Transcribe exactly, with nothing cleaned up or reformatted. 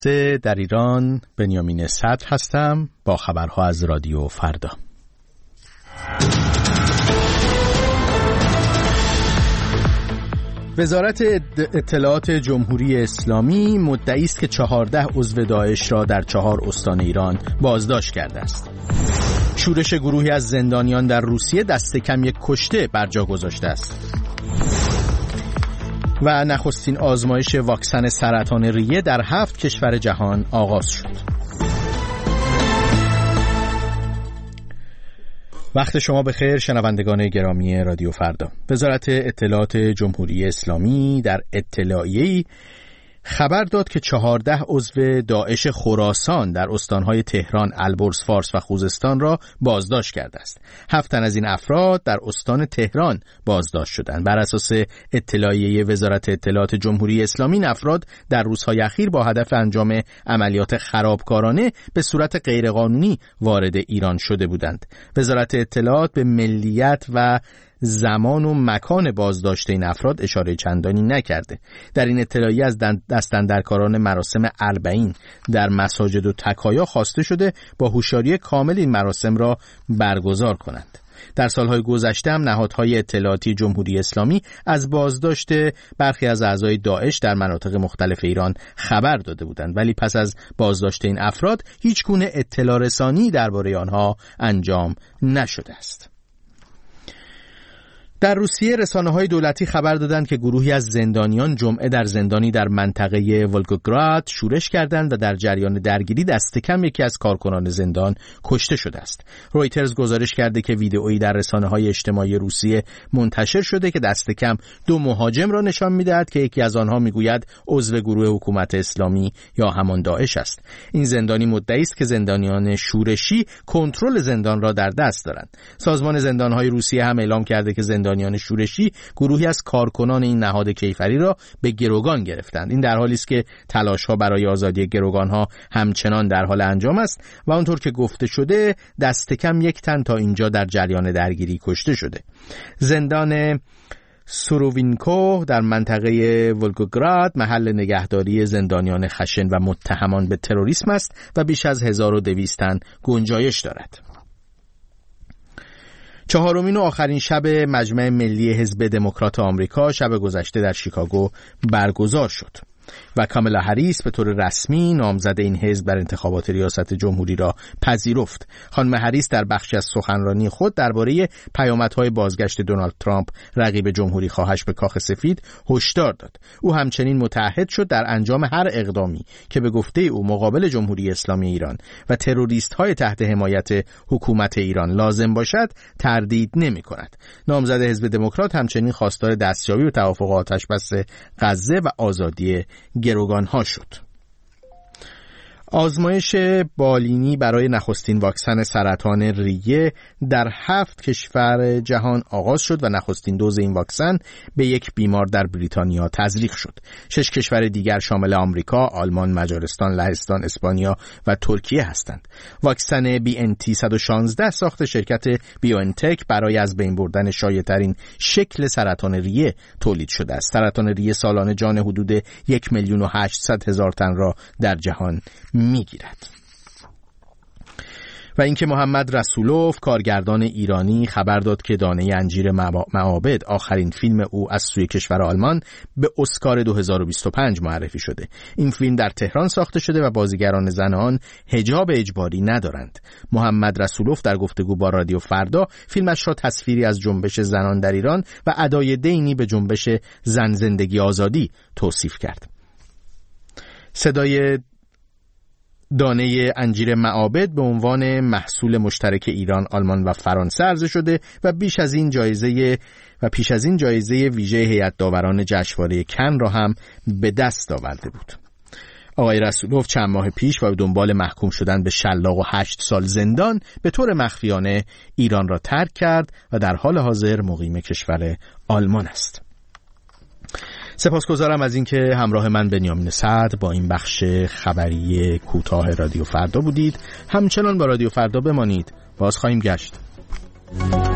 در ایران بنیامین صدر هستم با خبرها از رادیو فردا. وزارت اطلاعات جمهوری اسلامی مدعی است که چهارده عضو داعش را در چهار استان ایران بازداشت کرده است. شورش گروهی از زندانیان در روسیه دست کم یک کشته بر جا گذاشته است. و نخستین آزمایش واکسن سرطان ریه در هفت کشور جهان آغاز شد. وقت شما بخیر شنوندگان گرامی رادیو فردا. وزارت اطلاعات جمهوری اسلامی در اطلاعیه‌ای خبر داد که چهارده عضو داعش خراسان در استانهای تهران، البرز، فارس و خوزستان را بازداشت کرده است. هفت تن از این افراد در استان تهران بازداشت شدند. بر اساس اطلاعیه وزارت اطلاعات جمهوری اسلامی، این افراد در روزهای اخیر با هدف انجام عملیات خرابکارانه به صورت غیرقانونی وارد ایران شده بودند. وزارت اطلاعات به ملیت و زمان و مکان بازداشت این افراد اشاره چندانی نکرده. در این اطلاعیه از دستاندرکاران مراسم اربعین در مساجد و تکایا خواسته شده با هوشیاری کامل این مراسم را برگزار کنند. در سالهای گذشته هم نهادهای اطلاعاتی جمهوری اسلامی از بازداشت برخی از اعضای داعش در مناطق مختلف ایران خبر داده بودند، ولی پس از بازداشت این افراد هیچ گونه اطلاع رسانی درباره آنها انجام نشده است. در روسیه رسانه‌های دولتی خبر دادند که گروهی از زندانیان جمعه در زندانی در منطقه ولگوگراد شورش کردند و در جریان درگیری دست کم یکی از کارکنان زندان کشته شده است. رویترز گزارش کرده که ویدئویی در رسانه‌های اجتماعی روسیه منتشر شده که دست کم دو مهاجم را نشان می‌دهد که یکی از آنها می‌گوید عضو گروه حکومت اسلامی یا همان داعش است. این زندانی مدعی است که زندانیان شورشی کنترل زندان را در دست دارند. سازمان زندان‌های روسیه هم اعلام کرده که زندان زندانیان شورشی گروهی از کارکنان این نهاد کیفری را به گروگان گرفتند. این در حالی است که تلاش‌ها برای آزادی گروگان‌ها همچنان در حال انجام است و آنطور که گفته شده دست کم یک تن تا اینجا در جریان درگیری کشته شده. زندان سورووینکو در منطقه ولگوگراد محل نگهداری زندانیان خشن و متهمان به تروریسم است و بیش از هزار و دویست تن گنجایش دارد. چهارمین و آخرین شب مجمع ملی حزب دموکرات آمریکا شب گذشته در شیکاگو برگزار شد و کامالا هریس به طور رسمی نامزد این حزب بر انتخابات ریاست جمهوری را پذیرفت. خانم هریس در بخشی از سخنرانی خود درباره پیامدهای بازگشت دونالد ترامپ رقیب جمهوری خواهش به کاخ سفید هشدار داد. او همچنین متعهد شد در انجام هر اقدامی که به گفته او مقابل جمهوری اسلامی ایران و تروریست‌های تحت حمایت حکومت ایران لازم باشد تردید نمی‌کند. نامزد حزب دموکرات همچنین خواستار دستیابی به توافق آتش‌بس غزه و آزادی گروگان‌ها شد. آزمایش بالینی برای نخستین واکسن سرطان ریه در هفت کشور جهان آغاز شد و نخستین دوز این واکسن به یک بیمار در بریتانیا تزریق شد. شش کشور دیگر شامل آمریکا، آلمان، مجارستان، لهستان، اسپانیا و ترکیه هستند. واکسن بی ان تی صد و شانزده ساخت شرکت بیوانتک برای از بین بردن شایع‌ترین شکل سرطان ریه تولید شده است. سرطان ریه سالانه جان حدود یک میلیون و هشتصد هزار تن را در جهان میگیرد. و اینکه محمد رسولوف کارگردان ایرانی خبر داد که دانه انجیر معابد آخرین فیلم او از سوی کشور آلمان به اسکار دو هزار و بیست و پنج معرفی شده. این فیلم در تهران ساخته شده و بازیگران زن آن حجاب اجباری ندارند. محمد رسولوف در گفتگو با رادیو فردا فیلمش را تصویری از جنبش زنان در ایران و ادای دینی به جنبش زن زندگی آزادی توصیف کرد. صدای دانه انجیر معابد به عنوان محصول مشترک ایران، آلمان و فرانسه عرضه شده و بیش از این جایزه و پیش از این جایزه ویژه هیئت داوران جشنواره کن را هم به دست آورده بود. آقای رسولوف چند ماه پیش و به دنبال محکوم شدن به شلاق و هشت سال زندان به طور مخفیانه ایران را ترک کرد و در حال حاضر مقیم کشور آلمان است. سپاسگزارم از اینکه همراه من بنیامین صدر با این بخش خبری کوتاه رادیو فردا بودید. همچنان با رادیو فردا بمانید. باز خواهیم گشت.